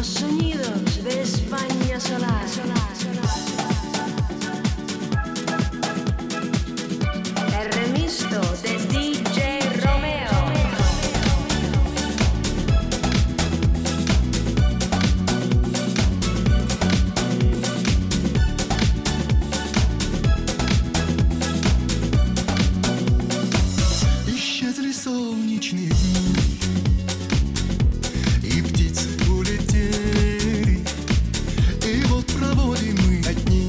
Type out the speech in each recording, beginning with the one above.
Los sonidos de España Solar. El remisto de DJ Romeo. Исчезли солнечные дни, и птицы улетели, и вот проводим мы одни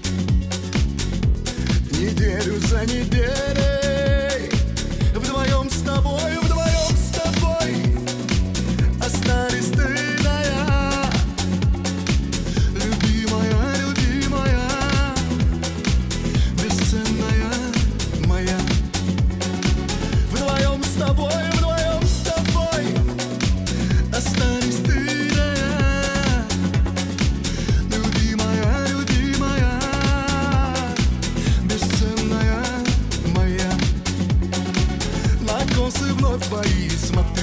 неделю за неделей. Вдвоем с тобой, остались ты да я. Любимая, любимая, бесценная моя. Вдвоем с тобой, остались ты да я. Любимая, любимая, бесценная моя. На косы вновь твои смотрю,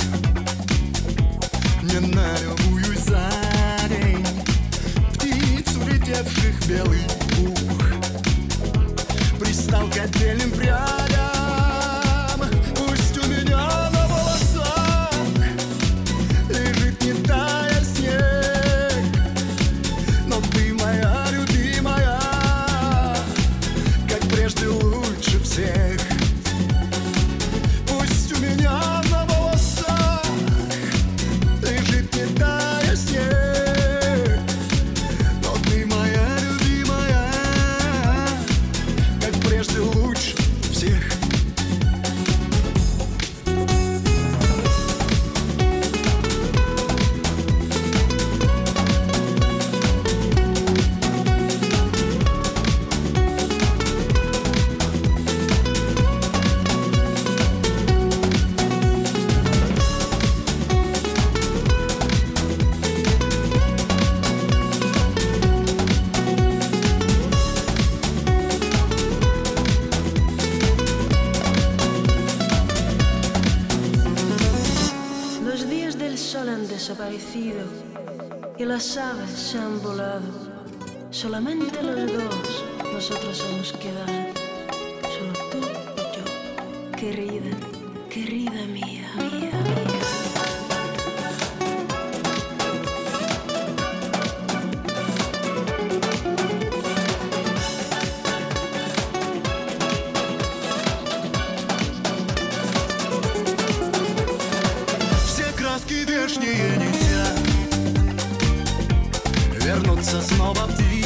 не налюбуюсь за день птиц, улетевших в белый пух. Пристал к отдельным прядям, пусть у меня на волосах лежит, не тая, снег. Но ты моя любимая, как прежде лучше всех. Пусть у меня на волосах лежит, не тая, снег. Но ты моя любимая, как прежде лучше всех. Los días del sol han desaparecido y las aves se han volado. Solamente los dos, nosotros hemos quedado. Solo tú y yo, querida, querida mía, mía, mía. Краски вешние нельзя вернуться снова в день.